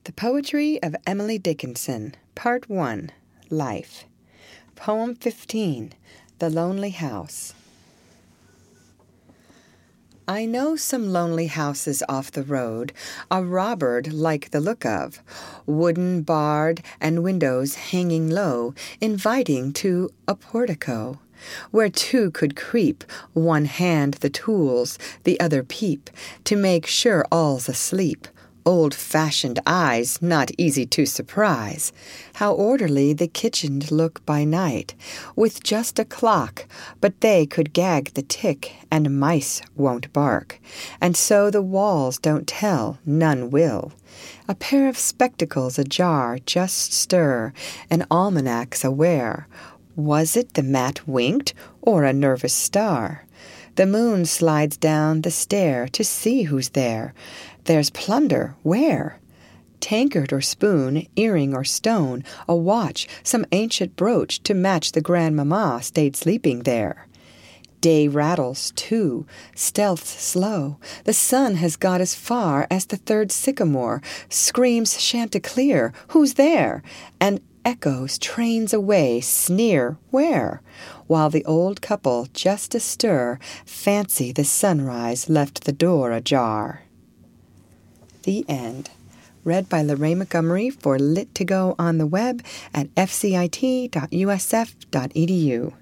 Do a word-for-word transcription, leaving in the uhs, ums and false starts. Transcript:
The Poetry of Emily Dickinson, Part one, Life. Poem fifteen, The Lonely House. I know some lonely houses off the road, a robbered like the look of, wooden barred and windows hanging low, inviting to a portico, where two could creep, one hand the tools, the other peep, to make sure all's asleep. Old-fashioned eyes, not easy to surprise. How orderly the kitchen'd look by night, with just a clock, but they could gag the tick, and mice won't bark. And so the walls don't tell, none will. A pair of spectacles ajar just stir, an almanac's aware. Was it the mat winked, or a nervous star? The moon slides down the stair to see who's there. There's plunder, where? Tankard or spoon, earring or stone, a watch, some ancient brooch to match the grandmamma stayed sleeping there. Day rattles, too, stealth slow. The sun has got as far as the third sycamore, screams chanticleer, who's there? And echoes trains away, sneer, where? While the old couple, just astir, fancy the sunrise left the door ajar. The end. Read by Lorraine Montgomery for Lit to Go on the web at f c i t dot u s f dot e d u.